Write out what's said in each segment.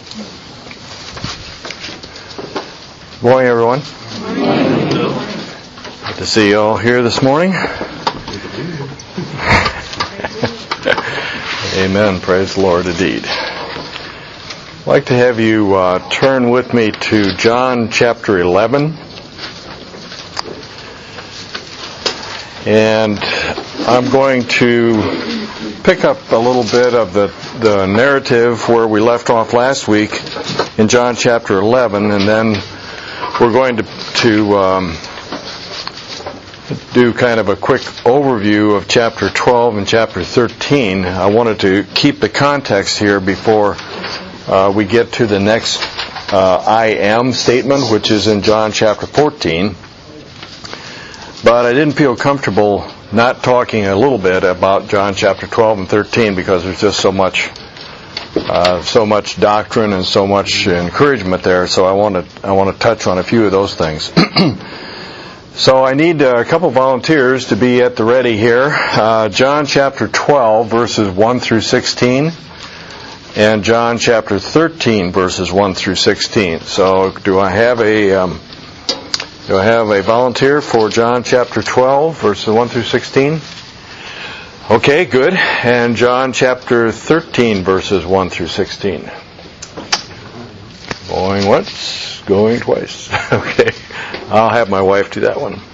Good morning, everyone. Good to see you all here this morning. Amen. Praise the Lord indeed. I'd like to have you turn with me to John chapter 11. And I'm going to pick up a little bit of the narrative where we left off last week in John chapter 11, and then we're going to do kind of a quick overview of chapter 12 and chapter 13. I wanted to keep the context here before we get to the next I am statement, which is in John chapter 14. But I didn't feel comfortable not talking a little bit about John chapter 12 and 13 because there's just so much doctrine and so much encouragement there. So I want to touch on a few of those things. So I need a couple volunteers to be at the ready here. John chapter 12 verses 1 through 16 and John chapter 13 verses 1 through 16. So do I have a volunteer for John chapter 12 verses 1 through 16? Okay, good. And John chapter 13 verses 1 through 16. Going once, going twice. Okay. I'll have my wife do that one.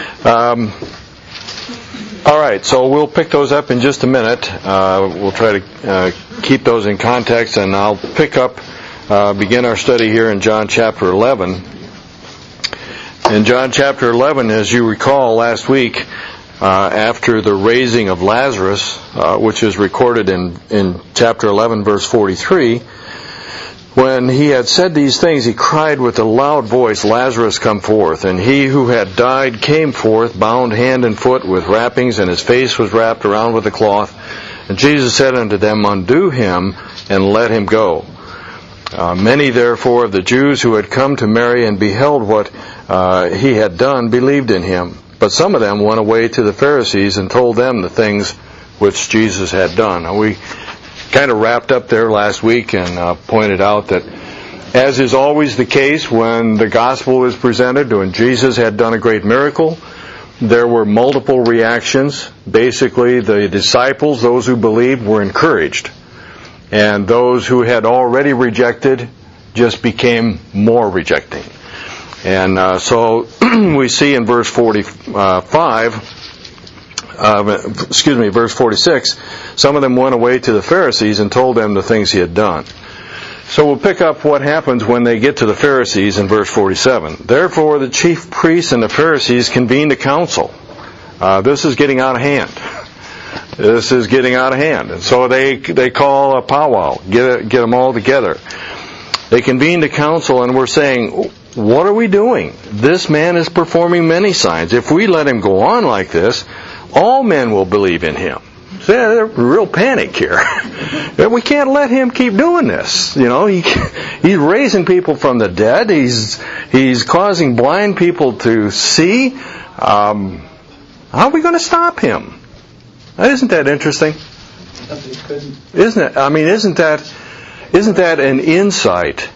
All right, so we'll pick those up in just a minute. We'll try to keep those in context, and I'll begin our study here in John chapter 11. In John chapter 11, as you recall last week, after the raising of Lazarus, which is recorded in chapter 11, verse 43, when he had said these things, he cried with a loud voice, "Lazarus, come forth." And he who had died came forth, bound hand and foot with wrappings, and his face was wrapped around with a cloth. And Jesus said unto them, "Undo him, and let him go." Many therefore of the Jews who had come to Mary and beheld what he had done believed in him. But some of them went away to the Pharisees and told them the things which Jesus had done. Now, we kind of wrapped up there last week and pointed out that, as is always the case when the gospel is presented, when Jesus had done a great miracle, there were multiple reactions. Basically, the disciples, those who believed, were encouraged. And those who had already rejected just became more rejecting. And so we see in verse 46, some of them went away to the Pharisees and told them the things he had done. So we'll pick up what happens when they get to the Pharisees in verse 47. Therefore the chief priests and the Pharisees convened a council. This is getting out of hand. This is getting out of hand. And so they call a powwow, get them all together. They convened a council and were saying, "What are we doing? This man is performing many signs. If we let him go on like this, all men will believe in him." So they're real panic here. We can't let him keep doing this. You know, he's raising people from the dead. He's causing blind people to see. How are we going to stop him? Isn't that interesting? Isn't it? I mean, isn't that an insight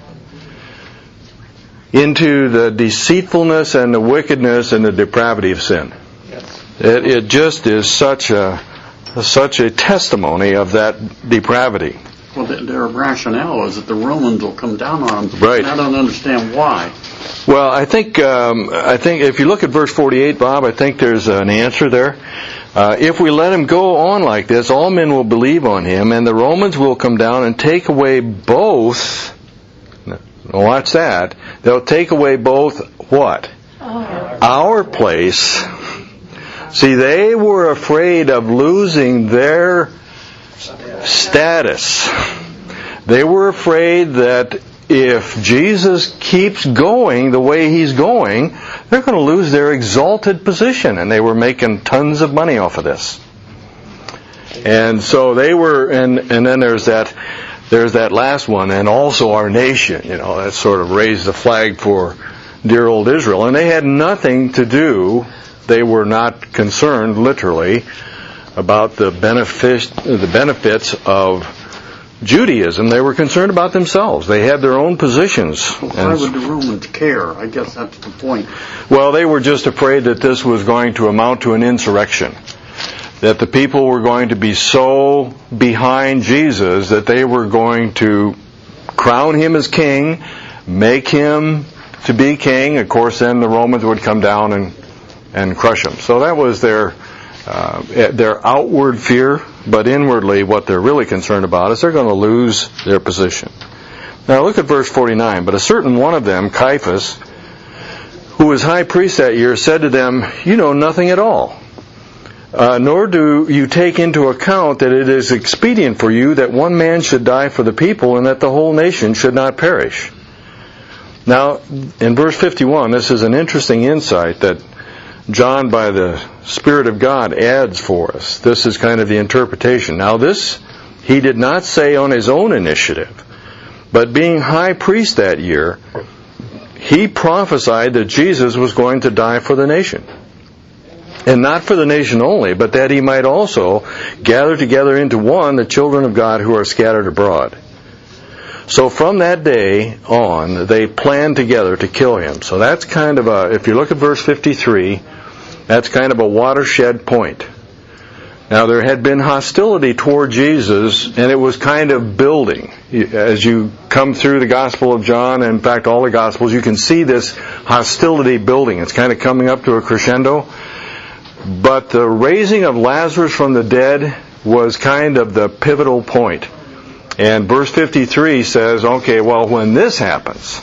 into the deceitfulness and the wickedness and the depravity of sin? Yes. It just is such a testimony of that depravity. Well, their rationale is that the Romans will come down on them. Right. And I don't understand why. Well, I think if you look at verse 48, Bob, I think there's an answer there. If we let him go on like this, all men will believe on him, and the Romans will come down and take away both. Watch that. They'll take away both what? Our place. See, they were afraid of losing their status. They were afraid that if Jesus keeps going the way he's going, they're going to lose their exalted position, and they were making tons of money off of this. And so they were, and then there's that last one, and also our nation, that sort of raised the flag for dear old Israel. And they had nothing to do, they were not concerned, literally, about the benefits of Judaism. They were concerned about themselves. They had their own positions. Why would the Romans care? I guess that's the point. Well, they were just afraid that this was going to amount to an insurrection. That the people were going to be so behind Jesus that they were going to crown him as king, make him to be king. Of course, then the Romans would come down and crush him. So that was their outward fear, but inwardly what they're really concerned about is they're going to lose their position. Now look at verse 49. But a certain one of them, Caiaphas, who was high priest that year, said to them, "You know nothing at all, nor do you take into account that it is expedient for you that one man should die for the people and that the whole nation should not perish." Now, in verse 51, this is an interesting insight that John, by the Spirit of God, adds for us. This is kind of the interpretation. Now this, he did not say on his own initiative, but being high priest that year, he prophesied that Jesus was going to die for the nation. And not for the nation only, but that he might also gather together into one the children of God who are scattered abroad. So from that day on, they planned together to kill him. So that's kind of if you look at verse 53, that's kind of a watershed point. Now there had been hostility toward Jesus, and it was kind of building. As you come through the Gospel of John, and in fact all the Gospels, you can see this hostility building. It's kind of coming up to a crescendo. But the raising of Lazarus from the dead was kind of the pivotal point. And verse 53 says, okay, well, when this happens,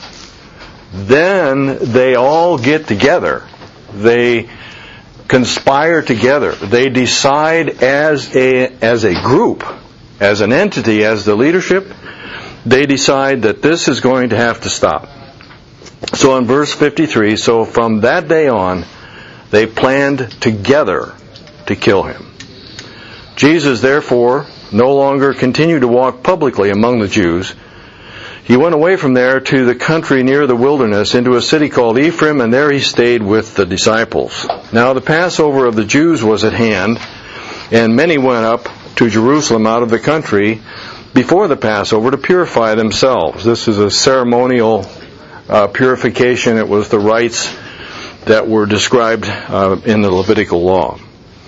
then they all get together. They conspire together. They decide as a group, as an entity, as the leadership, they decide that this is going to have to stop. So in verse 53, so from that day on, they planned together to kill him. Jesus, therefore, no longer continued to walk publicly among the Jews. He went away from there to the country near the wilderness, into a city called Ephraim, and there he stayed with the disciples. Now the Passover of the Jews was at hand, and many went up to Jerusalem out of the country before the Passover to purify themselves. This is a ceremonial purification. It was the rites that were described in the Levitical law.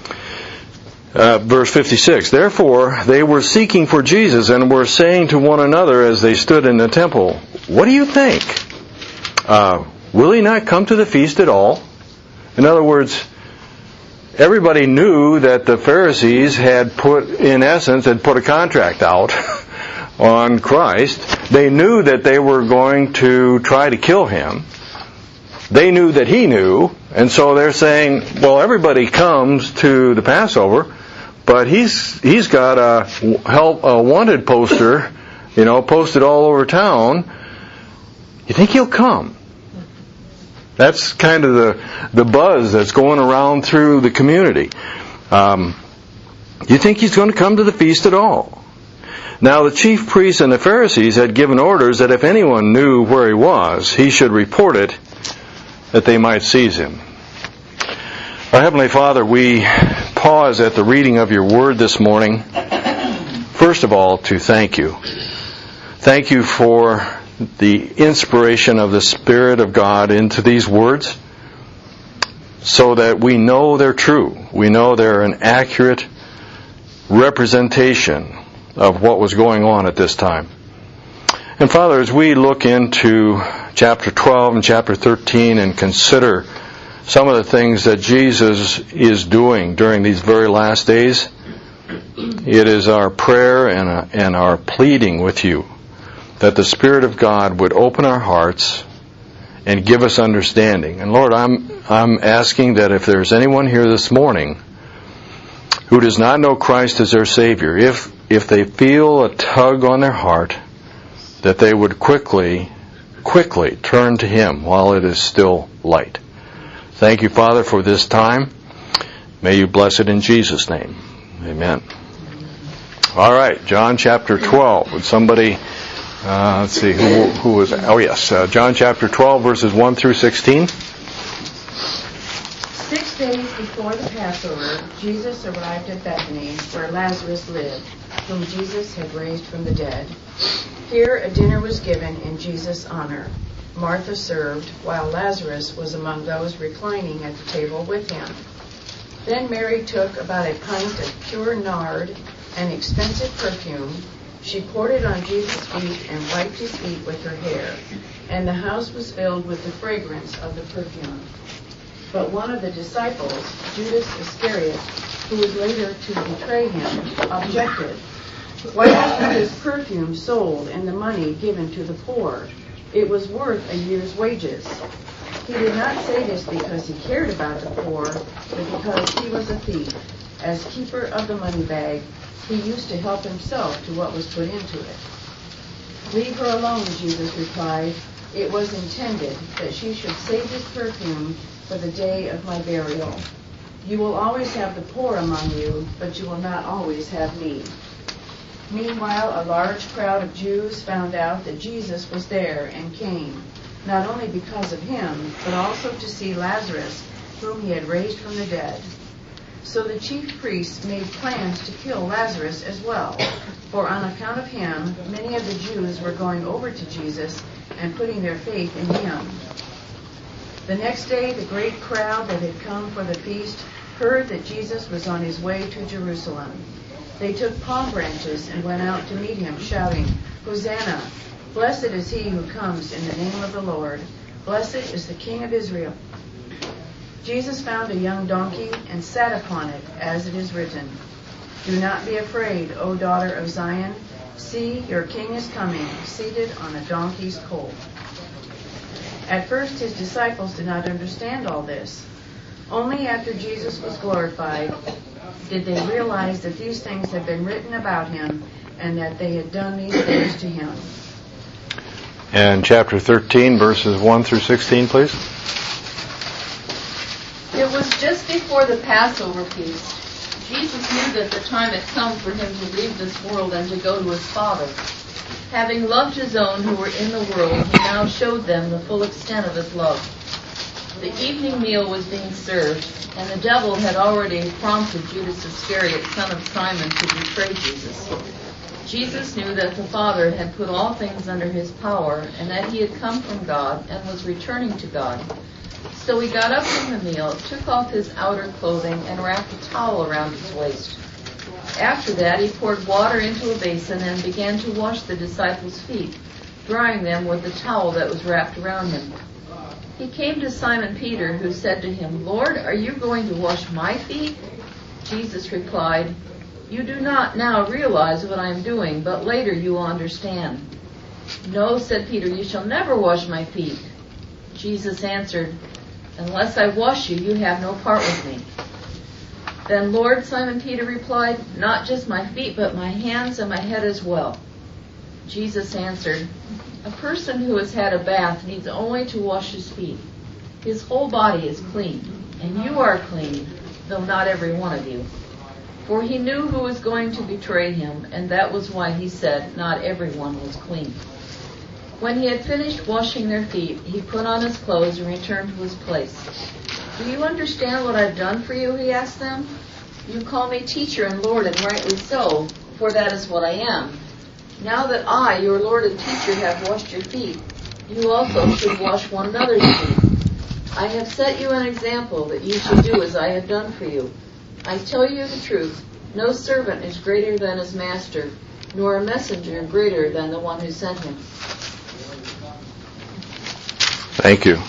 Verse 56, therefore they were seeking for Jesus and were saying to one another as they stood in the temple, "What do you think? Will he not come to the feast at all?" In other words, everybody knew that the Pharisees had put a contract out on Christ. They knew that they were going to try to kill him. They knew that he knew, and so they're saying, well, everybody comes to the Passover, but he's got a wanted poster, posted all over town. You think he'll come? That's kind of the buzz that's going around through the community. You think he's going to come to the feast at all? Now the chief priests and the Pharisees had given orders that if anyone knew where he was, he should report it, that they might seize him. Our Heavenly Father, we pause at the reading of your word this morning, first of all, to thank you. Thank you for the inspiration of the Spirit of God into these words, so that we know they're true. We know they're an accurate representation of what was going on at this time. And Father, as we look into chapter 12 and chapter 13 and consider some of the things that Jesus is doing during these very last days, it is our prayer and our pleading with you that the Spirit of God would open our hearts and give us understanding. And Lord, I'm asking that if there's anyone here this morning who does not know Christ as their Savior, if they feel a tug on their heart, that they would quickly turn to Him while it is still light. Thank you, Father, for this time. May you bless it in Jesus' name. Amen. All right, John chapter 12. Would somebody, let's see, who was, oh yes, John chapter 12, verses 1 through 16. 6 days before the Passover, Jesus arrived at Bethany, where Lazarus lived, whom Jesus had raised from the dead. Here a dinner was given in Jesus' honor. Martha served, while Lazarus was among those reclining at the table with him. Then Mary took about a pint of pure nard, an expensive perfume. She poured it on Jesus' feet and wiped his feet with her hair, and the house was filled with the fragrance of the perfume. But one of the disciples, Judas Iscariot, who was later to betray him, objected. Why wasn't this perfume sold and the money given to the poor? It was worth a year's wages. He did not say this because he cared about the poor, but because he was a thief. As keeper of the money bag, he used to help himself to what was put into it. Leave her alone, Jesus replied. It was intended that she should save this perfume for the day of my burial. You will always have the poor among you, but you will not always have me. Meanwhile, a large crowd of Jews found out that Jesus was there and came, not only because of him, but also to see Lazarus, whom he had raised from the dead. So the chief priests made plans to kill Lazarus as well, for on account of him, many of the Jews were going over to Jesus and putting their faith in him. The next day, the great crowd that had come for the feast heard that Jesus was on his way to Jerusalem. They took palm branches and went out to meet him, shouting, Hosanna! Blessed is he who comes in the name of the Lord. Blessed is the King of Israel. Jesus found a young donkey and sat upon it, as it is written, Do not be afraid, O daughter of Zion. See, your king is coming, seated on a donkey's colt. At first his disciples did not understand all this. Only after Jesus was glorified did they realize that these things had been written about him and that they had done these things to him. And chapter 13, verses 1 through 16, please. It was just before the Passover feast. Jesus knew that the time had come for him to leave this world and to go to his Father. Having loved his own who were in the world, he now showed them the full extent of his love. The evening meal was being served, and the devil had already prompted Judas Iscariot, son of Simon, to betray Jesus. Jesus knew that the Father had put all things under his power, and that he had come from God and was returning to God. So he got up from the meal, took off his outer clothing, and wrapped a towel around his waist. After that, he poured water into a basin and began to wash the disciples' feet, drying them with the towel that was wrapped around him. He came to Simon Peter, who said to him, Lord, are you going to wash my feet? Jesus replied, You do not now realize what I am doing, but later you will understand. No, said Peter, you shall never wash my feet. Jesus answered, Unless I wash you, you have no part with me. Then, Lord, Simon Peter replied, Not just my feet, but my hands and my head as well. Jesus answered, A person who has had a bath needs only to wash his feet. His whole body is clean, and you are clean, though not every one of you. For he knew who was going to betray him, and that was why he said, Not everyone was clean. When he had finished washing their feet, he put on his clothes and returned to his place. Do you understand what I've done for you? He asked them. You call me teacher and Lord, and rightly so, for that is what I am. Now that I, your Lord and teacher, have washed your feet, you also should wash one another's feet. I have set you an example that you should do as I have done for you. I tell you the truth, no servant is greater than his master, nor a messenger greater than the one who sent him. Thank you.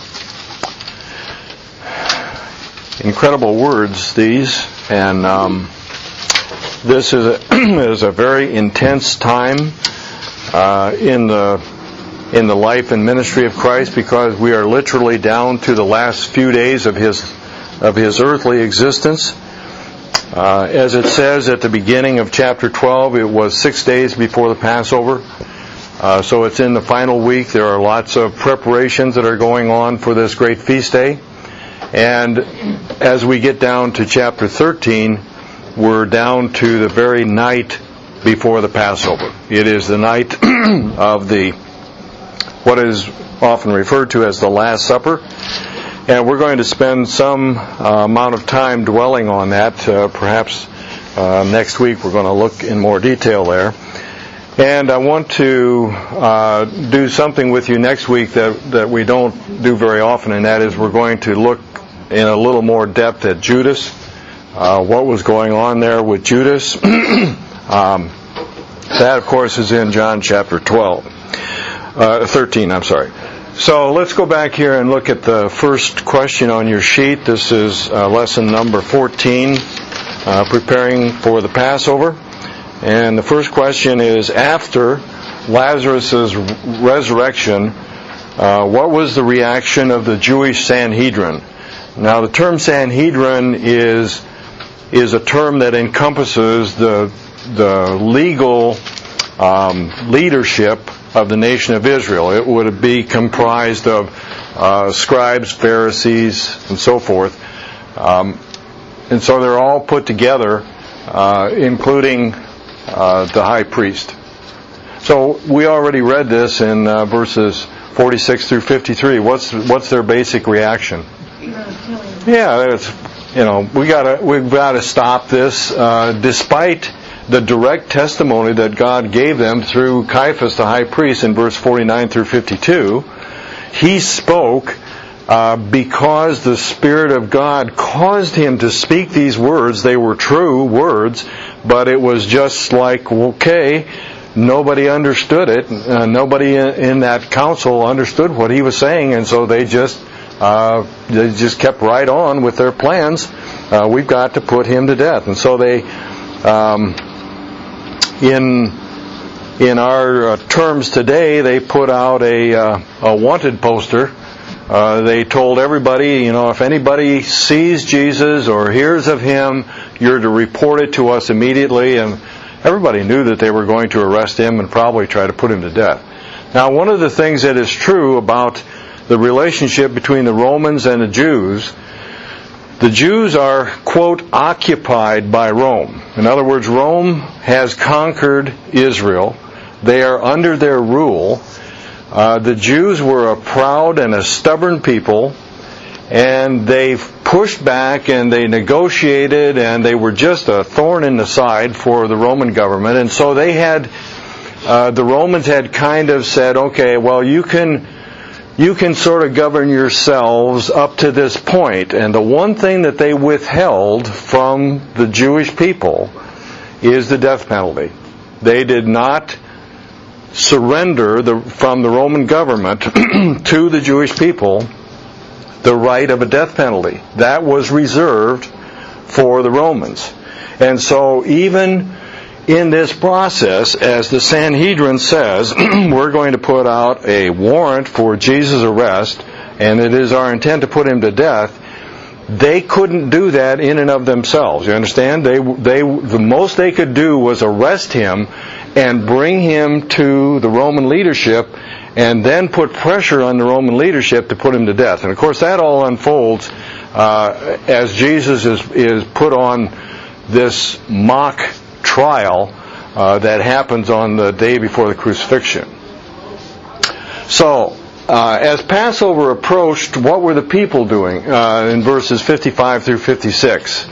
Incredible words, these, and this is a very intense time in the life and ministry of Christ, because we are literally down to the last few days of his earthly existence. As it says at the beginning of chapter 12, it was 6 days before the Passover. So it's in the final week. There are lots of preparations that are going on for this great feast day. And as we get down to chapter 13, we're down to the very night before the Passover. It is the night of what is often referred to as the Last Supper. And we're going to spend some amount of time dwelling on that, perhaps Next week we're going to look in more detail there. And I want to do something with you next week that we don't do very often, and that is we're going to look in a little more depth at Judas, what was going on there with Judas. That, of course, is in John chapter 13, I'm sorry. So let's go back here and look at the first question on your sheet. This is lesson number 14, preparing for the Passover. And the first question is, after Lazarus' resurrection, what was the reaction of the Jewish Sanhedrin? Now, the term Sanhedrin is a term that encompasses the legal leadership of the nation of Israel. It would be comprised of scribes, Pharisees, and so forth. And so they're all put together, including the high priest. So we already read this in verses 46 through 53. What's their basic reaction? Yeah, we've got to stop this. Despite the direct testimony that God gave them through Caiaphas the high priest in verse 49 through 52, he spoke because the Spirit of God caused him to speak these words. They were true words, but it was just like, okay, nobody understood it. Nobody in that council understood what he was saying, and so they just kept right on with their plans. We've got to put him to death. And so they, in our terms today, they put out a wanted poster. They told everybody, if anybody sees Jesus or hears of him, you're to report it to us immediately. And everybody knew that they were going to arrest him and probably try to put him to death. Now, one of the things that is true about the relationship between the Romans and the Jews are, quote, occupied by Rome. In other words, Rome has conquered Israel. They are under their rule. The Jews were a proud and a stubborn people, and they pushed back and they negotiated, and they were just a thorn in the side for the Roman government. And so they had, the Romans had kind of said, okay, well, you can sort of govern yourselves up to this point. And the one thing that they withheld from the Jewish people is the death penalty. They did not surrender from the Roman government to the Jewish people the right of a death penalty. That was reserved for the Romans. And so even in this process, as the Sanhedrin says, we're going to put out a warrant for Jesus' arrest, and it is our intent to put him to death. They couldn't do that in and of themselves. You understand? The most they could do was arrest him and bring him to the Roman leadership, and then put pressure on the Roman leadership to put him to death. And of course, that all unfolds as Jesus is put on this mock trial that happens on the day before the crucifixion. So, as Passover approached, what were the people doing in verses 55 through 56?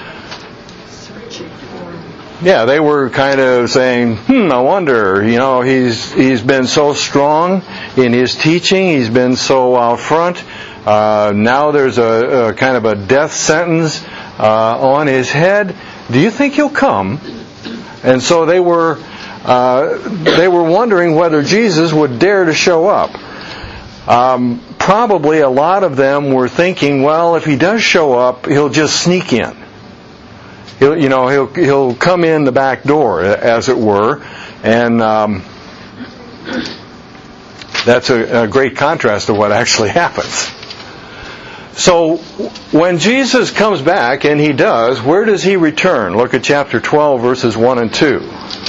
Yeah, they were kind of saying, I wonder, he's been so strong in his teaching, he's been so out front, now there's a kind of a death sentence on his head. Do you think he'll come? And so they were wondering whether Jesus would dare to show up. Probably a lot of them were thinking, well, if he does show up, he'll just sneak in. He'll come in the back door, as it were, and that's a great contrast to what actually happens. So when Jesus comes back, and he does, where does he return? Look at chapter 12, verses 1 and 2.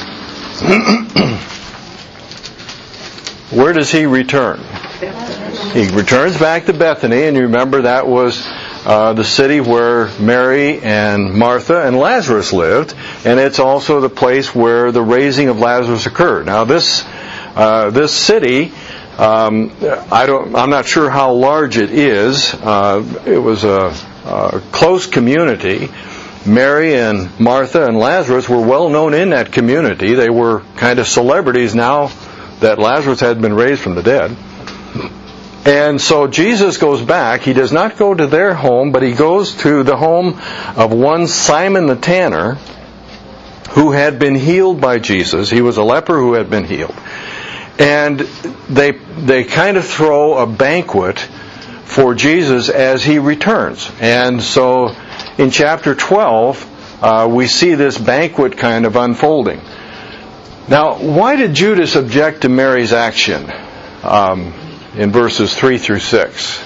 Where does he return? He returns back to Bethany, and you remember that was the city where Mary and Martha and Lazarus lived, and it's also the place where the raising of Lazarus occurred. Now this city, I'm not sure how large it is. It was a close community, Mary and Martha and Lazarus were well known in that community. They were kind of celebrities now that Lazarus had been raised from the dead. And so Jesus goes back. He does not go to their home, but he goes to the home of one Simon the tanner, who had been healed by Jesus. He was a leper who had been healed. And they kind of throw a banquet for Jesus as he returns. And so in chapter 12, we see this banquet kind of unfolding. Now, why did Judas object to Mary's action in verses 3 through 6?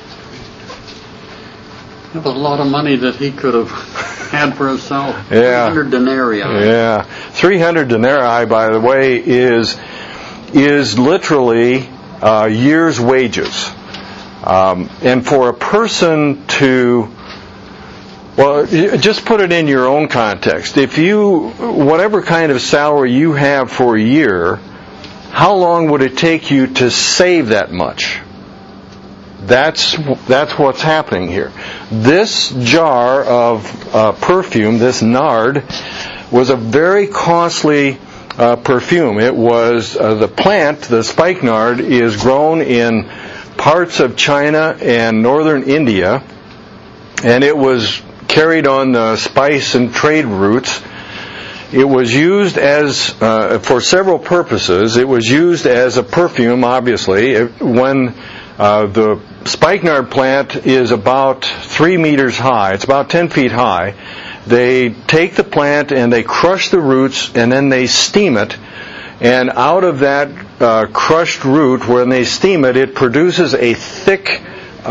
That was a lot of money that he could have had for himself. Yeah. 300 denarii. Yeah. 300 denarii, by the way, is literally year's wages. And for a person to, well, just put it in your own context. If you, whatever kind of salary you have for a year, how long would it take you to save that much? That's what's happening here. This jar of perfume, this nard, was a very costly perfume. It was the plant, the spikenard, is grown in parts of China and northern India, and it was carried on the spice and trade routes. It was used as for several purposes. It was used as a perfume, obviously. When the spikenard plant is about 3 meters high, it's about 10 feet high, they take the plant and they crush the roots and then they steam it. And out of that crushed root, when they steam it, it produces a thick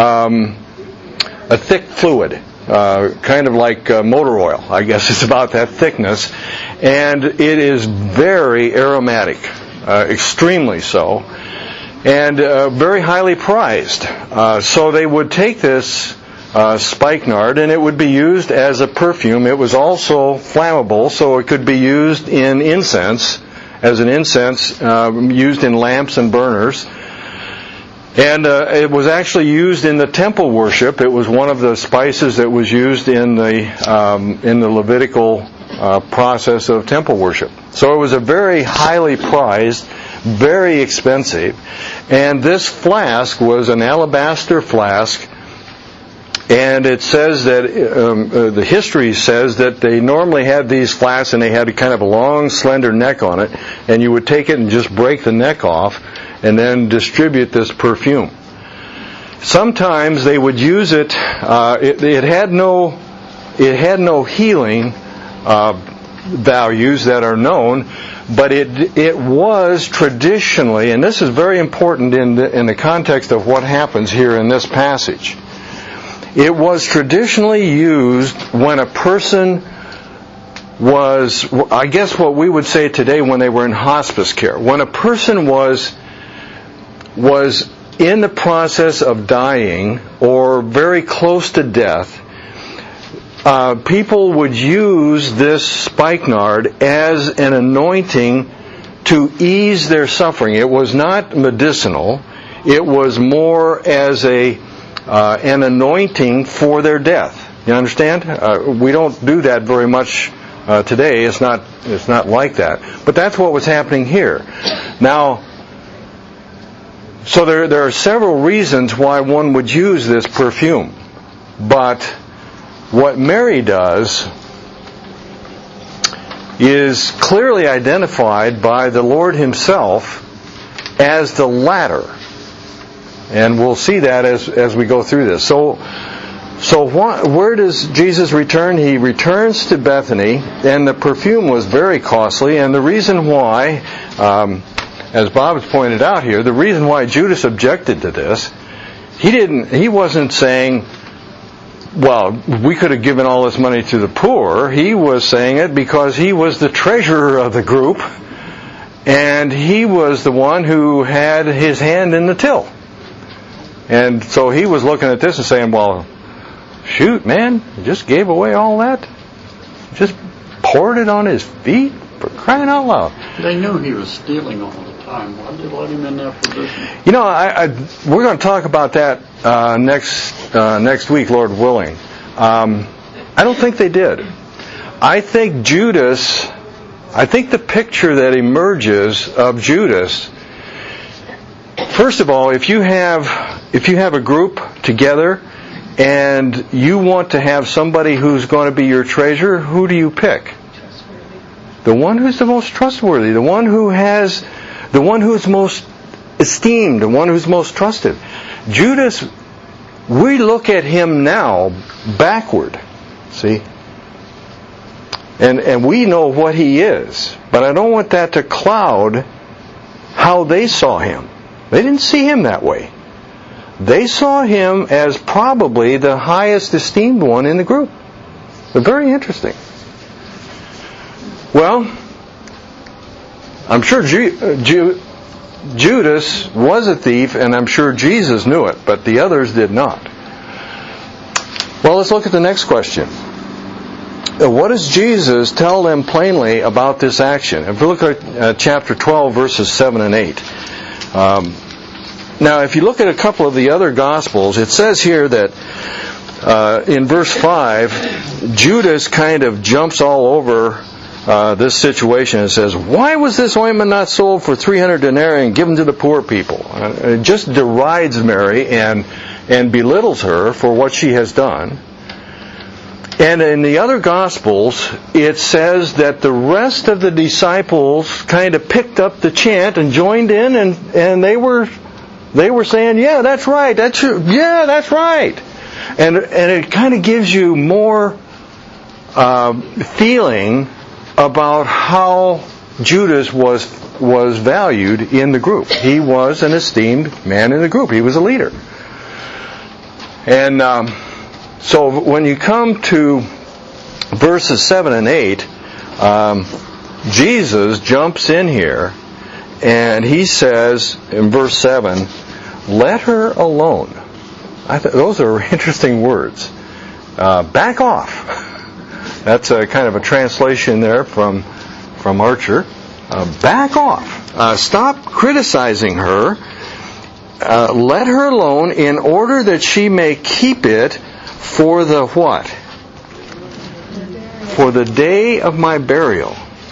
fluid, kind of like motor oil. I guess it's about that thickness, and it is very aromatic, extremely so, and very highly prized. So they would take this spikenard, and it would be used as a perfume. It was also flammable, so it could be used in incense. As an incense used in lamps and burners. And it was actually used in the temple worship. It was one of the spices that was used in the Levitical process of temple worship. So it was a very highly prized, very expensive. And this flask was an alabaster flask. And it says that, the history says that they normally had these flasks and they had kind of a long, slender neck on it, and you would take it and just break the neck off and then distribute this perfume. Sometimes they would use it, it had no healing values that are known, but it was traditionally, and this is very important in the context of what happens here in this passage. It was traditionally used when a person was, I guess what we would say today, when they were in hospice care. When a person was in the process of dying or very close to death, people would use this spikenard as an anointing to ease their suffering. It was not medicinal. It was more as an anointing for their death. You understand? We don't do that very much today. It's not like that. But that's what was happening here. Now, so there are several reasons why one would use this perfume. But what Mary does is clearly identified by the Lord Himself as the latter. And we'll see that as we go through this. So where does Jesus return? He returns to Bethany, and the perfume was very costly. And the reason why, as Bob has pointed out here, the reason why Judas objected to this, he wasn't saying, well, we could have given all this money to the poor. He was saying it because he was the treasurer of the group, and he was the one who had his hand in the till. And so he was looking at this and saying, well, shoot, man, you just gave away all that? Just poured it on his feet? For crying out loud. They knew he was stealing all the time. Why did they let him in that position? You know, we're going to talk about that next week, Lord willing. I don't think they did. I think the picture that emerges of Judas, first of all, if you have a group together and you want to have somebody who's going to be your treasurer, who do you pick? The one who's the most trustworthy, the one who's most esteemed, the one who's most trusted. Judas, we look at him now backward, see? And we know what he is, but I don't want that to cloud how they saw him. They didn't see him that way. They saw him as probably the highest esteemed one in the group. They're very interesting. Well, I'm sure Judas was a thief, and I'm sure Jesus knew it, but the others did not. Well, let's look at the next question. What does Jesus tell them plainly about this action? If we look at chapter 12, verses 7 and 8. Now, if you look at a couple of the other Gospels, it says here that in verse 5, Judas kind of jumps all over this situation and says, "Why was this ointment not sold for 300 denarii and given to the poor people?" It just derides Mary and belittles her for what she has done. And in the other Gospels, it says that the rest of the disciples kind of picked up the chant and joined in, and they were saying, "Yeah, that's right. That's true. Yeah, that's right." And it kind of gives you more feeling about how Judas was valued in the group. He was an esteemed man in the group. He was a leader. And so when you come to verses 7 and 8, Jesus jumps in here and he says in verse 7, "Let her alone." Those are interesting words. Back off. That's a kind of a translation there from Archer. Back off. Stop criticizing her. Let her alone in order that she may keep it for the what? For the day of my burial.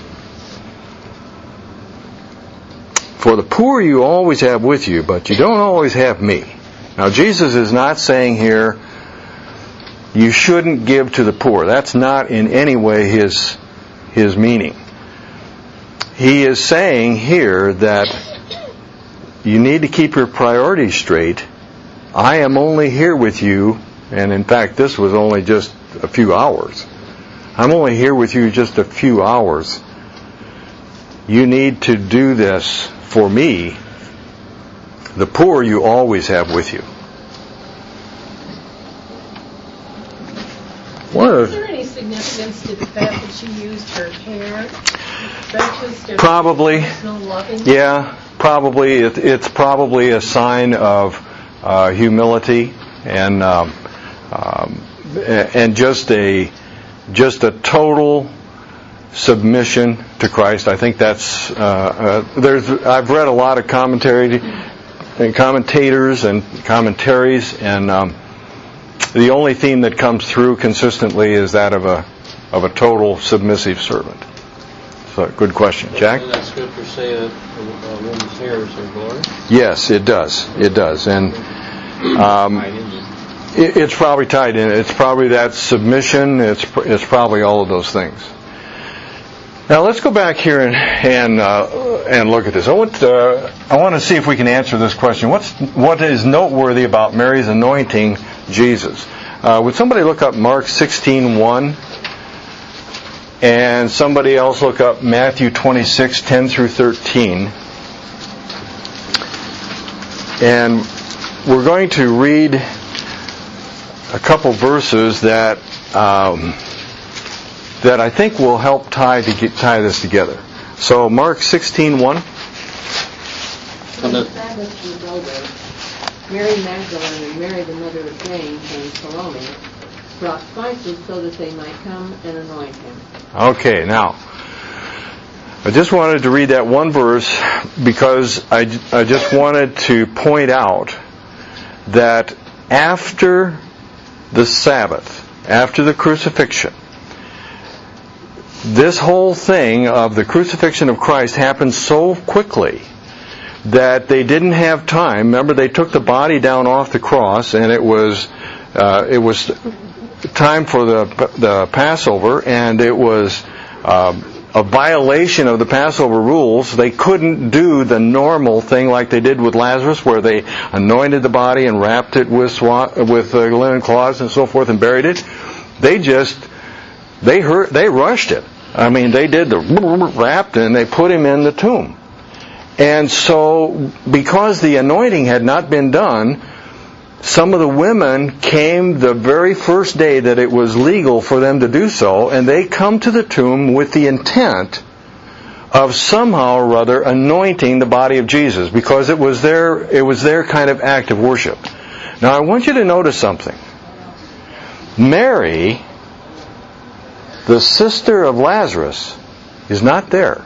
For the poor you always have with you, but you don't always have me. Now Jesus is not saying here you shouldn't give to the poor. That's not in any way his meaning. He is saying here that you need to keep your priorities straight. I am only here with you, and in fact this was only just a few hours. I'm only here with you just a few hours. You need to do this for me. The poor you always have with you. Is there any significance to the fact that she used her hair? Probably. Yeah, probably. It's probably a sign of humility and just a total submission to Christ. I think that's I've read a lot of commentators and commentaries, and the only theme that comes through consistently is that of a total submissive servant. So, good question, Jack. Does that scripture say that a woman's hair is her glory? Yes, it does. It does, and it's probably tied in. It's probably that submission. It's probably all of those things. Now let's go back here and look at this. I want to see if we can answer this question. What is noteworthy about Mary's anointing Jesus? Would somebody look up Mark 16:1, and somebody else look up Matthew 26:10 through 13, and we're going to read a couple verses that I think will help tie this together. So Mark 16:1. On the Sabbath was over, Mary Magdalene and Mary the mother of James and Salome brought spices so that they might come and anoint him. Okay, now I just wanted to read that one verse because I just wanted to point out that after the Sabbath, after the crucifixion. This whole thing of the crucifixion of Christ happened so quickly that they didn't have time. Remember, they took the body down off the cross, and it was time for the Passover, and it was a violation of the Passover rules. They couldn't do the normal thing like they did with Lazarus, where they anointed the body and wrapped it with linen cloths and so forth and buried it. They rushed it. I mean, they did the wrapped and they put him in the tomb. And so, because the anointing had not been done, some of the women came the very first day that it was legal for them to do so, and they come to the tomb with the intent of somehow or other anointing the body of Jesus, because it was their kind of act of worship. Now, I want you to notice something. Mary, the sister of Lazarus, is not there.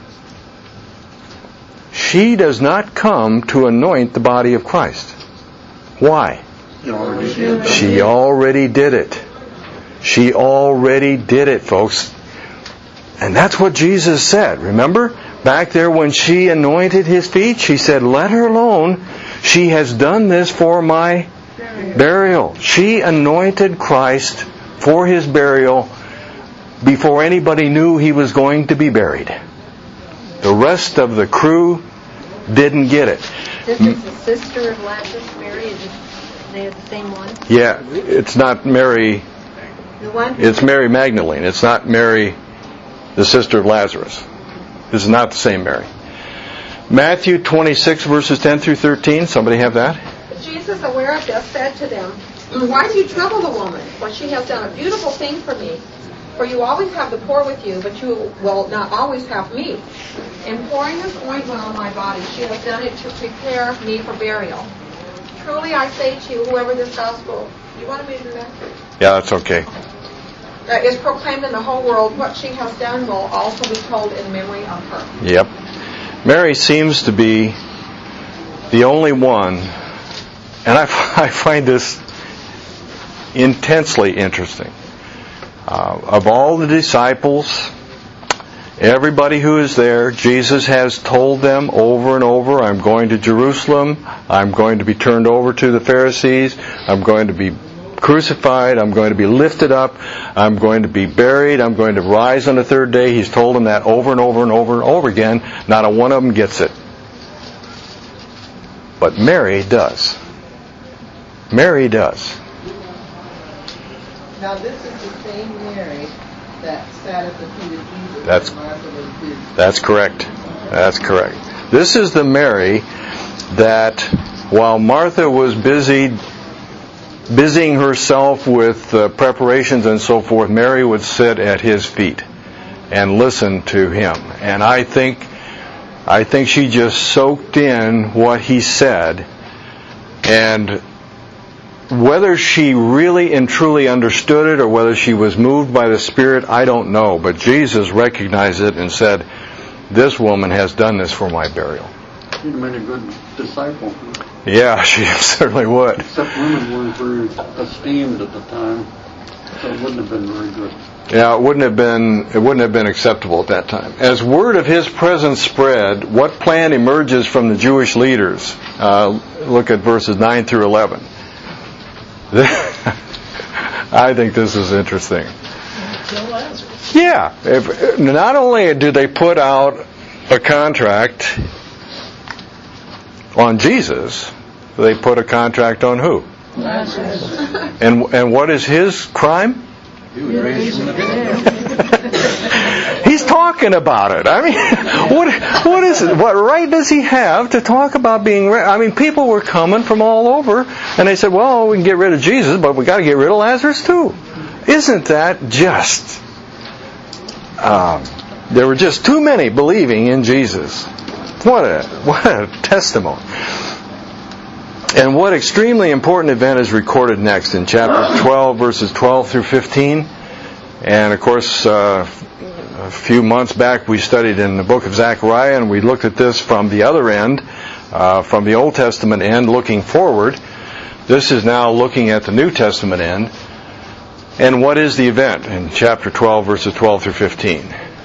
She does not come to anoint the body of Christ. Why? She already did it. She already did it, folks. And that's what Jesus said. Remember? Back there when she anointed His feet, she said, "Let her alone. She has done this for my burial." She anointed Christ for His burial before anybody knew He was going to be buried. The rest of the crew didn't get it. This is the sister of Lazarus, Mary. Is they the same one? Yeah, it's not Mary. The one? It's Mary Magdalene. It's not Mary, the sister of Lazarus. This is not the same Mary. Matthew 26, verses 10 through 13. Somebody have that? Jesus, aware of this, said to them, "Why do you trouble the woman? For she has done a beautiful thing for me. For you always have the poor with you, but you will not always have me. In pouring this ointment on my body, she has done it to prepare me for burial. Truly I say to you, whoever this gospel..." You want me to do that? Yeah, that's okay. "is proclaimed in the whole world, what she has done will also be told in memory of her." Yep. Mary seems to be the only one, and I find this intensely interesting. Of all the disciples, everybody who is there, Jesus has told them over and over, "I'm going to Jerusalem, I'm going to be turned over to the Pharisees, I'm going to be crucified, I'm going to be lifted up, I'm going to be buried, I'm going to rise on the third day." He's told them that over and over and over and over again. Not a one of them gets it. But Mary does. Mary does. Now this is the same Mary that sat at the feet of Jesus. That's correct. That's correct. This is the Mary that, while Martha was busying herself with preparations and so forth, Mary would sit at His feet and listen to Him. And I think she just soaked in what He said, and whether she really and truly understood it or whether she was moved by the Spirit, I don't know. But Jesus recognized it and said, "This woman has done this for my burial." She'd have made a good disciple. Yeah, she certainly would. Except women weren't very esteemed at the time, so it wouldn't have been very good. Yeah, it wouldn't have been acceptable at that time. As word of His presence spread, what plan emerges from the Jewish leaders? Look at verses 9 through 11. I think this is interesting. Yeah. Not only do they put out a contract on Jesus, they put a contract on who? Lazarus. And what is his crime? He was raised from the dead. He's talking about it. I mean, what is it? What right does he have to talk about being raised? I mean, people were coming from all over, and they said, "Well, we can get rid of Jesus, but we got to get rid of Lazarus too." Isn't that just? There were just too many believing in Jesus. What a testimony! And what extremely important event is recorded next in chapter 12, verses 12 through 15. And of course, a few months back we studied in the book of Zechariah, and we looked at this from the other end, from the Old Testament end, looking forward. This is now looking at the New Testament end. And what is the event in chapter 12, verses 12 through 15?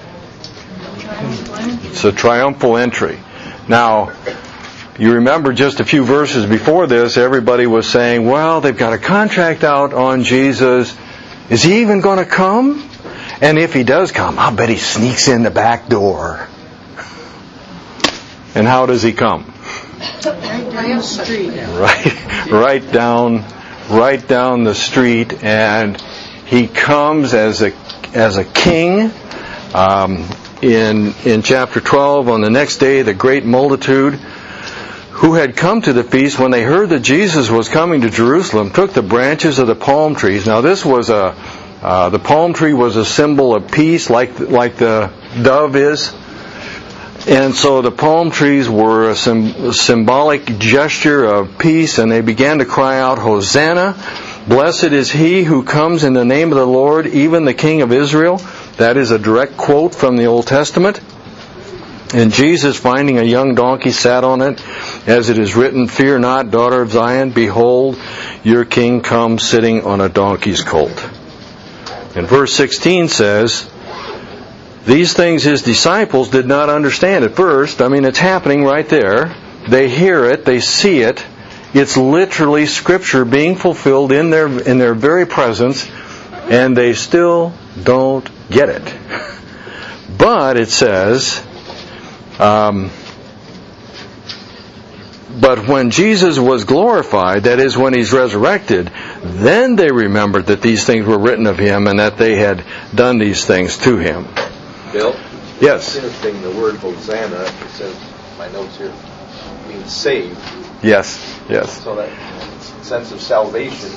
It's a triumphal entry. Now, you remember just a few verses before this, everybody was saying, well, they've got a contract out on Jesus. Is he even going to come? And if he does come, I'll bet he sneaks in the back door. And how does he come? Right down the street, and he comes as a king. In chapter 12, on the next day, the great multitude who had come to the feast, when they heard that Jesus was coming to Jerusalem, took the branches of the palm trees. Now, this was the palm tree was a symbol of peace, like the dove is. And so the palm trees were a symbolic gesture of peace, and they began to cry out, Hosanna! Blessed is he who comes in the name of the Lord, even the King of Israel. That is a direct quote from the Old Testament. And Jesus, finding a young donkey, sat on it, as it is written, Fear not, daughter of Zion, behold, your king comes sitting on a donkey's colt. And verse 16 says, these things his disciples did not understand at first. I mean, it's happening right there. They hear it, they see it. It's literally Scripture being fulfilled in their very presence, and they still don't get it. But it says, but when Jesus was glorified, that is, when He's resurrected, then they remembered that these things were written of Him and that they had done these things to Him. Bill? Yes? It's interesting, the word Hosanna, it says, my notes here, means save. Yes. So that sense of salvation.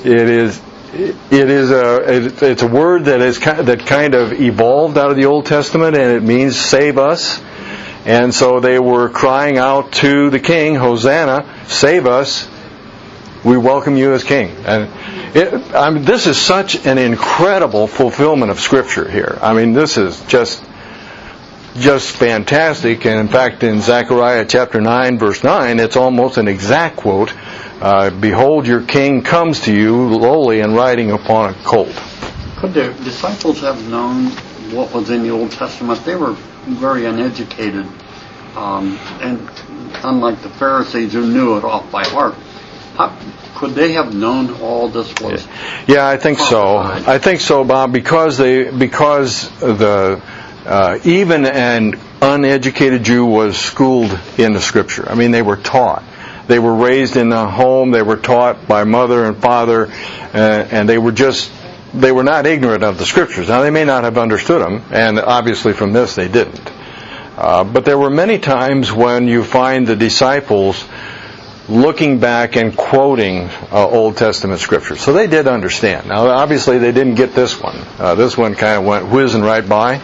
It's a word that kind of evolved out of the Old Testament, and it means save us. And so they were crying out to the King, Hosanna, save us. We welcome you as King. And this is such an incredible fulfillment of Scripture here. I mean, this is just fantastic. And in fact, in Zechariah chapter 9, verse 9, it's almost an exact quote. Behold, your king comes to you lowly and riding upon a colt. Could the disciples have known what was in the Old Testament? They were very uneducated, and unlike the Pharisees who knew it off by heart. Could they have known all this was? Yeah, I think so. I think so, Bob, because the even an uneducated Jew was schooled in the Scripture. I mean, they were taught. They were raised in a home. They were taught by mother and father, and they were not ignorant of the Scriptures. Now, they may not have understood them, and obviously from this they didn't. But there were many times when you find the disciples looking back and quoting Old Testament Scriptures. So they did understand. Now, obviously, they didn't get this one. This one kind of went whizzing right by.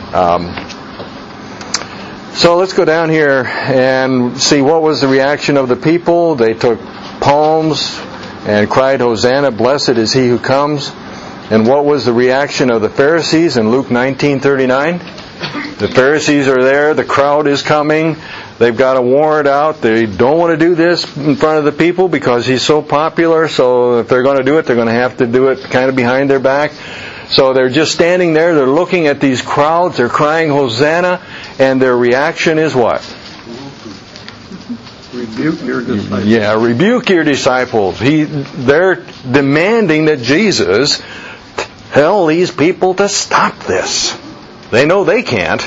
So let's go down here and see what was the reaction of the people. They took palms and cried, Hosanna, blessed is he who comes. And what was the reaction of the Pharisees in Luke 19:39? The Pharisees are there, the crowd is coming, they've got a warrant out, they don't want to do this in front of the people because he's so popular, so if they're going to do it, they're going to have to do it kind of behind their back. So they're just standing there, they're looking at these crowds, they're crying Hosanna, and their reaction is what? Rebuke your disciples. Yeah, rebuke your disciples. They're demanding that Jesus tell these people to stop this. They know they can't.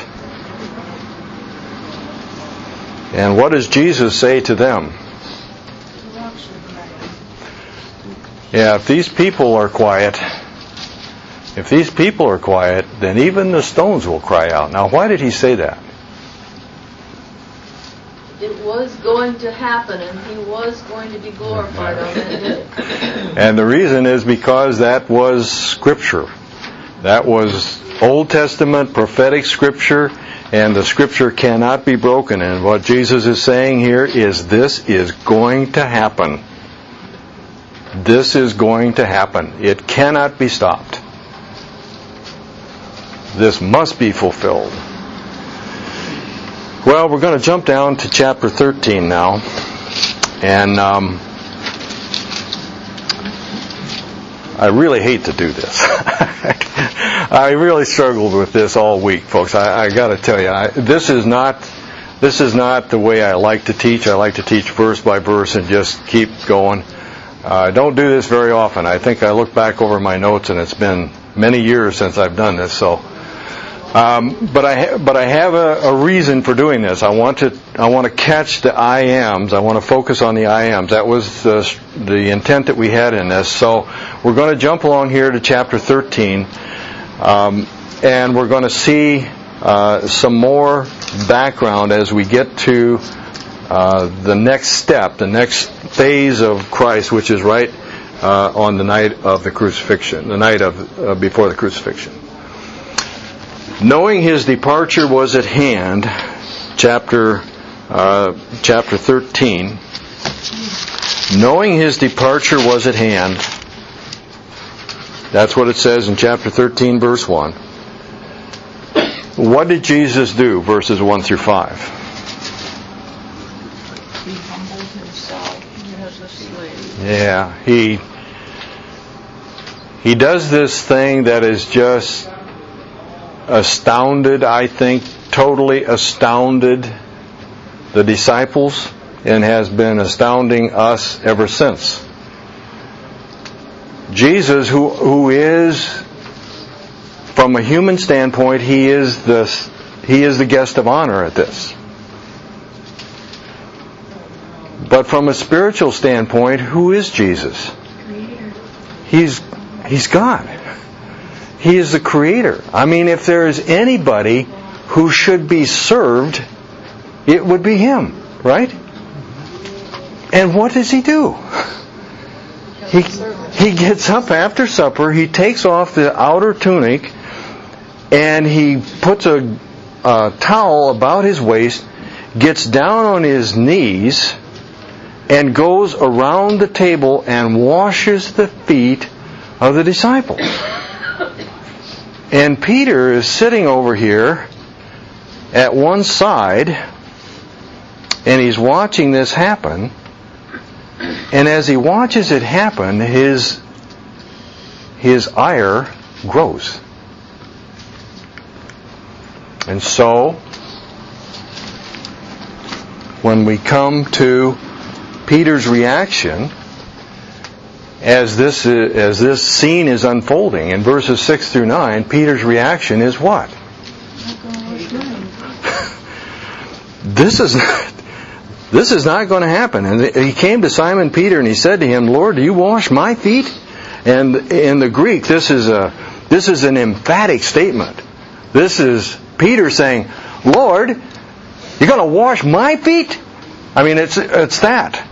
And what does Jesus say to them? Yeah, if these people are quiet, then even the stones will cry out. Now, why did he say that? It was going to happen, and he was going to be glorified on that day. And the reason is because that was Scripture. That was Old Testament prophetic Scripture, and the Scripture cannot be broken. And what Jesus is saying here is this is going to happen. This is going to happen. It cannot be stopped. This must be fulfilled. Well, we're going to jump down to chapter 13 now. And I really hate to do this. I really struggled with this all week, folks. I got to tell you, this is not the way I like to teach. I like to teach verse by verse and just keep going. I don't do this very often. I think I look back over my notes, and it's been many years since I've done this. So, but I have a reason for doing this. I want to catch the I ams. I want to focus on the I ams. That was the intent that we had in this. So we're going to jump along here to chapter 13, and we're going to see some more background as we get to the next step, the next phase of Christ, which is right on the night of the crucifixion, the night of before the crucifixion. Knowing his departure was at hand, chapter 13. Knowing his departure was at hand. That's what it says in chapter 13, verse 1. What did Jesus do? Verses 1 through 5. He humbled himself as a slave. Yeah, he does this thing that is just astounded, I think, totally astounded the disciples, and has been astounding us ever since. Jesus, who is, from a human standpoint, he is the guest of honor at this. But from a spiritual standpoint, who is Jesus? He's God. He is the Creator. I mean, if there is anybody who should be served, it would be Him, right? And what does He do? He gets up after supper, He takes off the outer tunic, and He puts a towel about His waist, gets down on His knees, and goes around the table and washes the feet of the disciples. And Peter is sitting over here at one side, and he's watching this happen. And as he watches it happen, his ire grows. And so, when we come to Peter's reaction, as this scene is unfolding in verses 6 through 9, Peter's reaction is what? This is not going to happen. And he came to Simon Peter and he said to him, "Lord, do you wash my feet?" And in the Greek, this is an emphatic statement. This is Peter saying, "Lord, you're going to wash my feet?" I mean, it's that.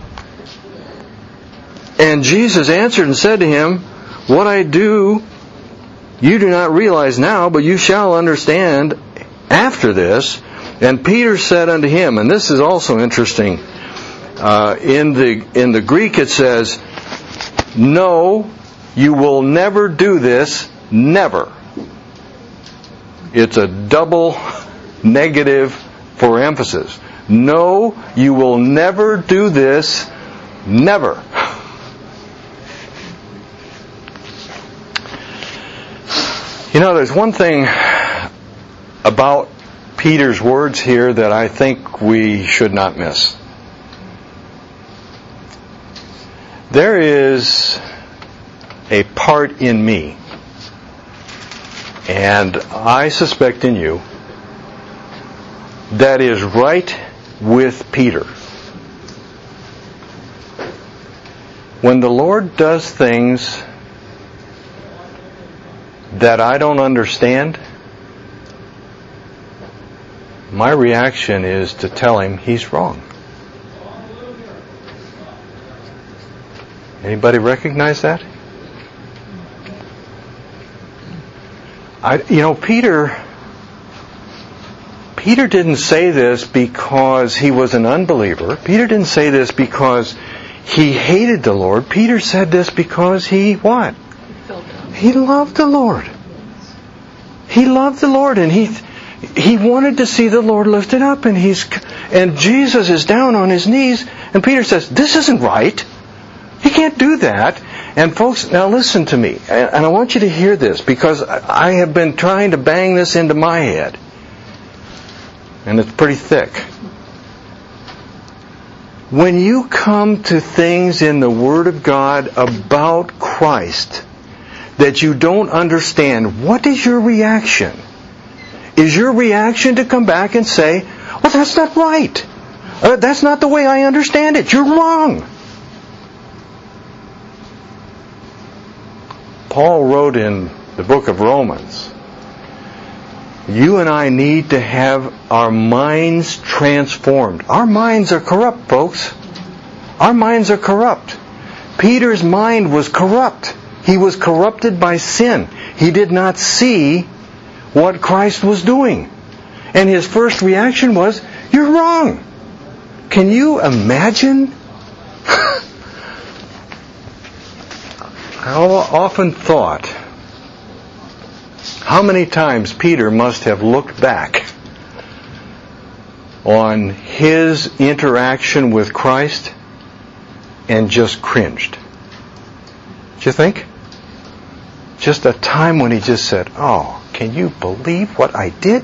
And Jesus answered and said to him, "What I do, you do not realize now, but you shall understand after this." And Peter said unto him, and this is also interesting, in the Greek it says, "No, you will never do this, never." It's a double negative for emphasis. No, you will never do this, never. You know, there's one thing about Peter's words here that I think we should not miss. There is a part in me, and I suspect in you, that is right with Peter. When the Lord does things that I don't understand, my reaction is to tell Him He's wrong. Anybody recognize that? Peter didn't say this because he was an unbeliever. Peter didn't say this because he hated the Lord. Peter said this because he what? He loved the Lord. He loved the Lord, and he wanted to see the Lord lifted up, and Jesus is down on his knees, and Peter says, "This isn't right. You can't do that." And folks, now listen to me. And I want you to hear this, because I have been trying to bang this into my head. And it's pretty thick. When you come to things in the Word of God about Christ that you don't understand, what is your reaction? Is your reaction to come back and say, well, that's not right. That's not the way I understand it. You're wrong. Paul wrote in the book of Romans, you and I need to have our minds transformed. Our minds are corrupt, folks. Our minds are corrupt. Peter's mind was corrupt. He was corrupted by sin. He did not see what Christ was doing. And his first reaction was, you're wrong. Can you imagine? I often thought, how many times Peter must have looked back on his interaction with Christ and just cringed. Do you think? Just a time when he just said, oh, can you believe what I did?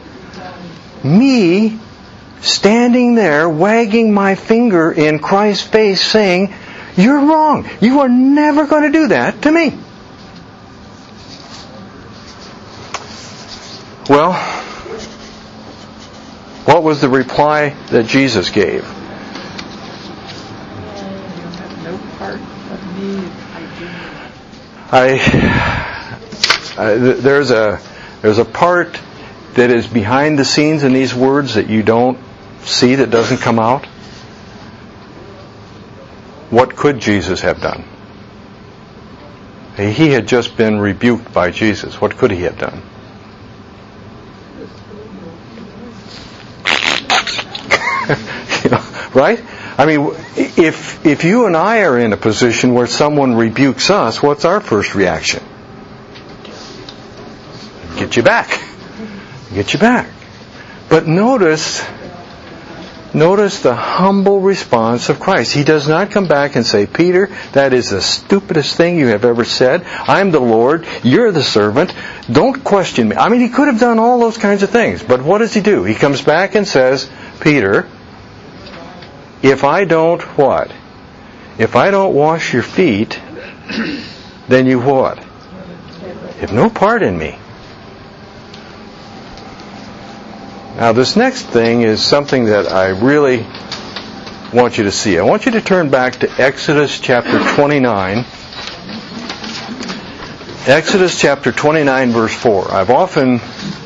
Me standing there wagging my finger in Christ's face saying, you're wrong. You are never going to do that to me. Well, what was the reply that Jesus gave? You have no part of me if I do. There's a part that is behind the scenes in these words that you don't see, that doesn't come out. What could Jesus have done? He had just been rebuked by Jesus. What could he have done? Right? I mean, if you and I are in a position where someone rebukes us, what's our first reaction? Get you back. Get you back. But notice the humble response of Christ. He does not come back and say, Peter, that is the stupidest thing you have ever said. I'm the Lord. You're the servant. Don't question me. I mean, he could have done all those kinds of things. But what does he do? He comes back and says, Peter, if I don't what? If I don't wash your feet, then you what? You have no part in me. Now, this next thing is something that I really want you to see. I want you to turn back to Exodus chapter 29. Exodus chapter 29, verse 4. I've often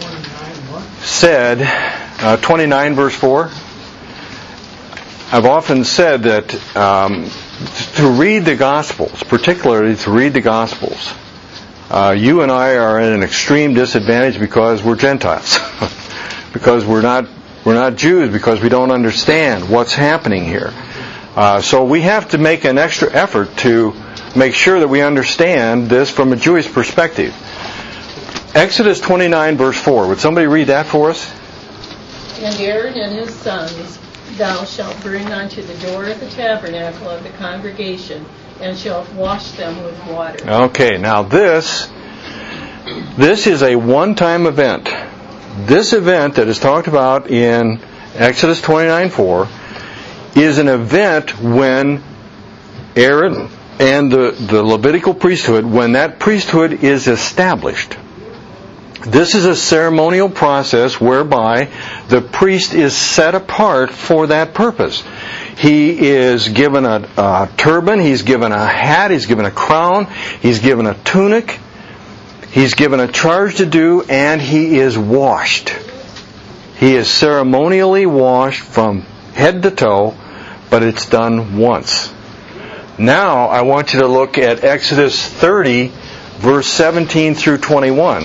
said, 29, verse 4. I've often said that to read the Gospels, particularly to read the Gospels, you and I are at an extreme disadvantage because we're Gentiles. Because we're not Jews, because we don't understand what's happening here. So we have to make an extra effort to make sure that we understand this from a Jewish perspective. Exodus 29, verse 4. Would somebody read that for us? And Aaron and his sons thou shalt bring unto the door of the tabernacle of the congregation, and shalt wash them with water. Okay, now this is a one-time event. This event that is talked about in Exodus 29:4 is an event when Aaron and the Levitical priesthood, when that priesthood is established. This is a ceremonial process whereby the priest is set apart for that purpose. He is given a turban, he's given a hat, he's given a crown, he's given a tunic, he's given a charge to do, and he is washed. He is ceremonially washed from head to toe, but it's done once. Now I want you to look at Exodus 30, verse 17 through 21.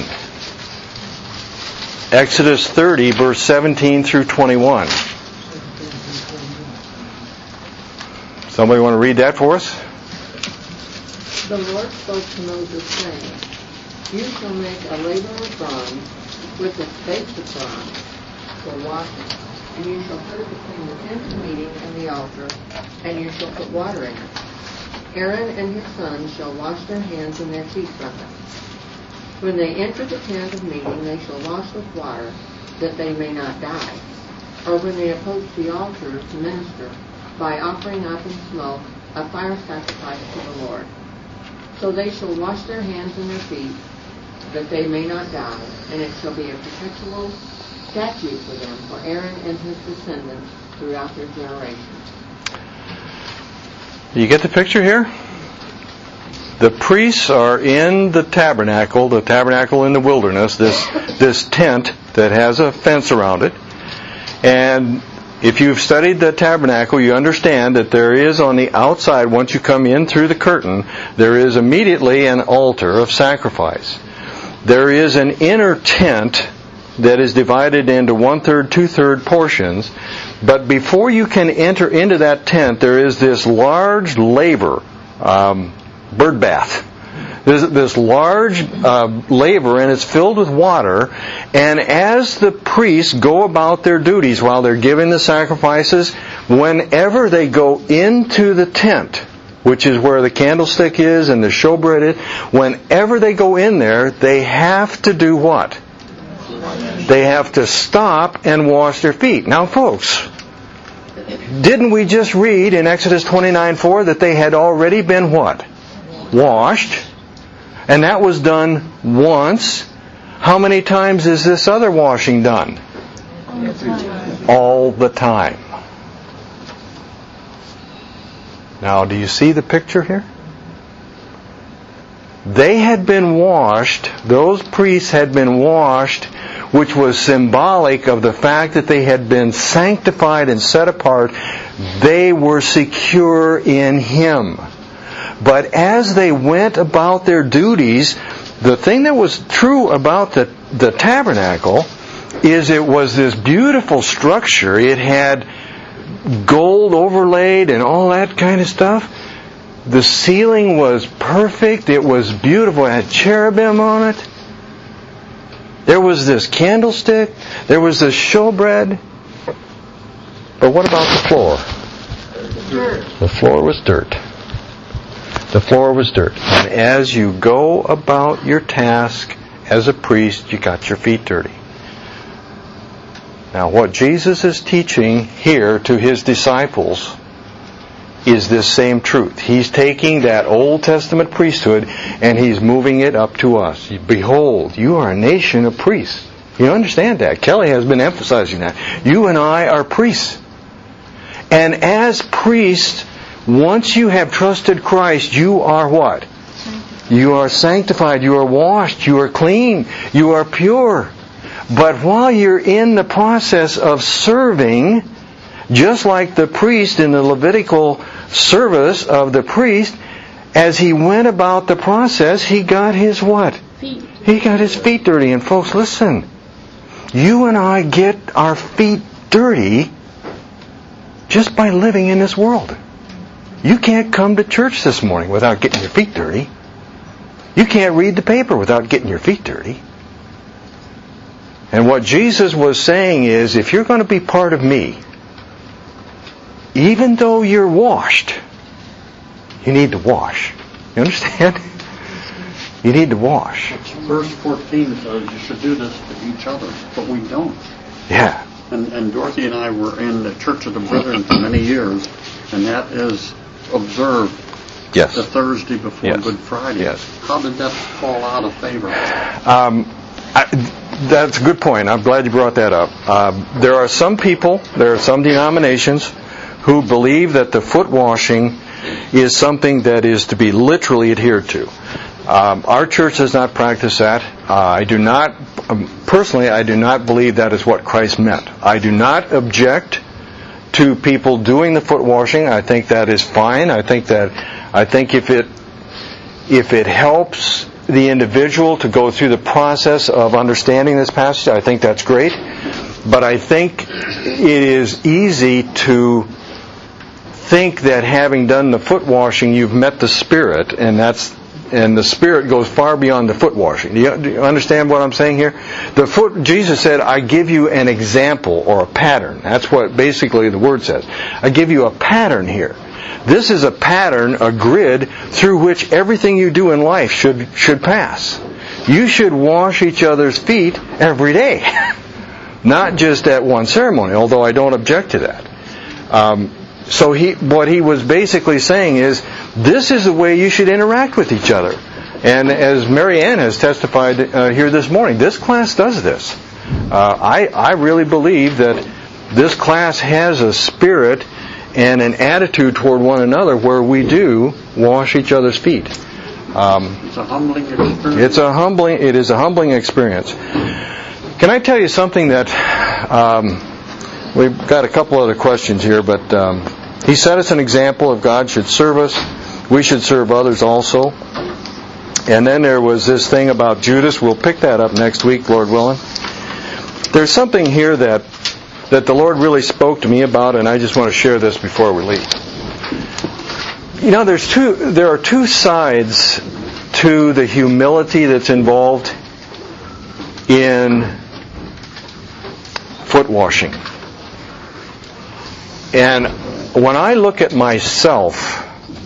Exodus 30, verse 17 through 21. Somebody want to read that for us? The Lord spoke to Moses, saying, you shall make a laver of bronze with its base of bronze for washing, and you shall put it between the tent of meeting and the altar, and you shall put water in it. Aaron and his sons shall wash their hands and their feet from it. When they enter the tent of meeting, they shall wash with water, that they may not die. Or when they approach the altar to minister, by offering up in smoke a fire sacrifice to the Lord. So they shall wash their hands and their feet, that they may not die, and it shall be a perpetual statute for them, for Aaron and his descendants throughout their generations. You get the picture here? The priests are in the tabernacle in the wilderness, this tent that has a fence around it. And if you've studied the tabernacle, you understand that there is on the outside, once you come in through the curtain, there is immediately an altar of sacrifice. There is an inner tent that is divided into 1/3, 2/3 portions. But before you can enter into that tent, there is this large laver, bird bath. There's this large laver, and it's filled with water. And as the priests go about their duties while they're giving the sacrifices, whenever they go into the tent, which is where the candlestick is and the showbread is, whenever they go in there, they have to do what? They have to stop and wash their feet. Now, folks, didn't we just read in Exodus 29:4 that they had already been what? Washed. And that was done once. How many times is this other washing done? All the time. Now, do you see the picture here? They had been washed, those priests had been washed, which was symbolic of the fact that they had been sanctified and set apart. They were secure in Him. But as they went about their duties, the thing that was true about the tabernacle is it was this beautiful structure. It had gold overlaid and all that kind of stuff. The ceiling was perfect. It was beautiful. It had cherubim on it. There was this candlestick. There was this showbread. But what about the floor? Dirt. The floor was dirt. The floor was dirt. And as you go about your task as a priest, you got your feet dirty. Now, what Jesus is teaching here to His disciples is this same truth. He's taking that Old Testament priesthood and He's moving it up to us. Behold, you are a nation of priests. You understand that. Kelly has been emphasizing that. You and I are priests. And as priests, once you have trusted Christ, you are what? You are sanctified. You are washed. You are clean. You are pure. But while you're in the process of serving, just like the priest in the Levitical service of the priest, as he went about the process, he got his what? Feet. He got his feet dirty. And folks, listen. You and I get our feet dirty just by living in this world. You can't come to church this morning without getting your feet dirty. You can't read the paper without getting your feet dirty. And what Jesus was saying is, if you're going to be part of me, even though you're washed, you need to wash. You understand? You need to wash. Verse 14 says you should do this to each other, but we don't. Yeah. And Dorothy and I were in the Church of the Brethren for many years, and that is observed Yes. the Thursday before Yes. Good Friday. Yes. How did that fall out of favor? That's a good point. I'm glad you brought that up. There are some people, there are some denominations who believe that the foot washing is something that is to be literally adhered to. Our church does not practice that. Personally, I do not believe that is what Christ meant. I do not object to people doing the foot washing. I think that is fine. I think if it helps the individual to go through the process of understanding this passage, I think that's great. But I think it is easy to think that having done the foot washing, you've met the Spirit, and the Spirit goes far beyond the foot washing. Do you understand what I'm saying here? Jesus said, I give you an example or a pattern. That's what basically the word says. I give you a pattern here. This is a pattern, a grid, through which everything you do in life should pass. You should wash each other's feet every day. Not just at one ceremony, although I don't object to that. So what he was basically saying is, this is the way you should interact with each other. And as Mary Ann has testified here this morning, this class does this. I really believe that this class has a spirit and an attitude toward one another where we do wash each other's feet. It's a humbling experience. It is a humbling experience. Can I tell you something that we've got a couple other questions here, but he set us an example of God should serve us. We should serve others also. And then there was this thing about Judas. We'll pick that up next week, Lord willing. There's something here that the Lord really spoke to me about, and I just want to share this before we leave. You know, there are two sides to the humility that's involved in foot washing. And when I look at myself,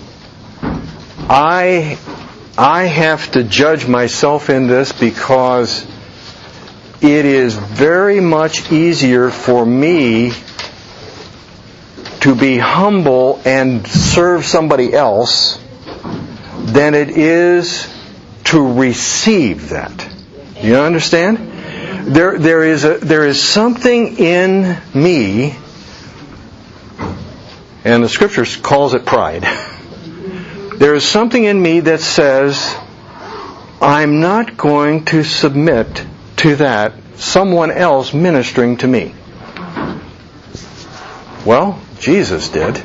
I have to judge myself in this because it is very much easier for me to be humble and serve somebody else than it is to receive that. You understand? There is something in me, and the Scripture calls it pride. There is something in me that says, I'm not going to submit to that someone else ministering to me. Well, Jesus did.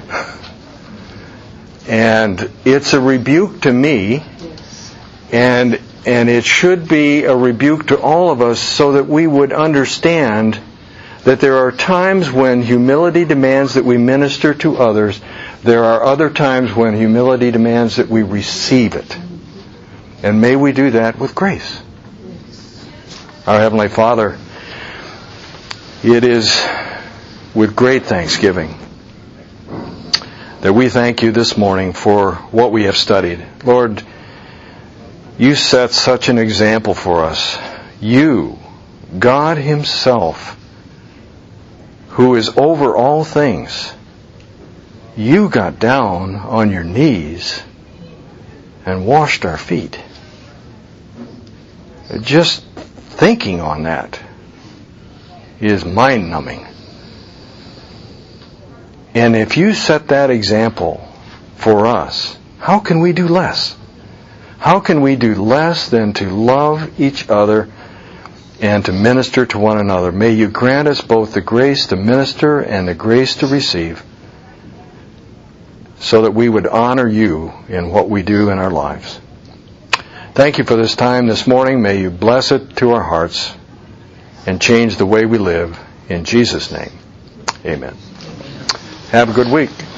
And it's a rebuke to me, and it should be a rebuke to all of us so that we would understand that there are times when humility demands that we minister to others. There are other times when humility demands that we receive it. And may we do that with grace. Our Heavenly Father, it is with great thanksgiving that we thank you this morning for what we have studied. Lord, you set such an example for us. You, God Himself, who is over all things, you got down on your knees and washed our feet. Just thinking on that is mind-numbing. And if you set that example for us, how can we do less? How can we do less than to love each other and to minister to one another? May you grant us both the grace to minister and the grace to receive, so that we would honor you in what we do in our lives. Thank you for this time this morning. May you bless it to our hearts and change the way we live. In Jesus' name, amen. Have a good week.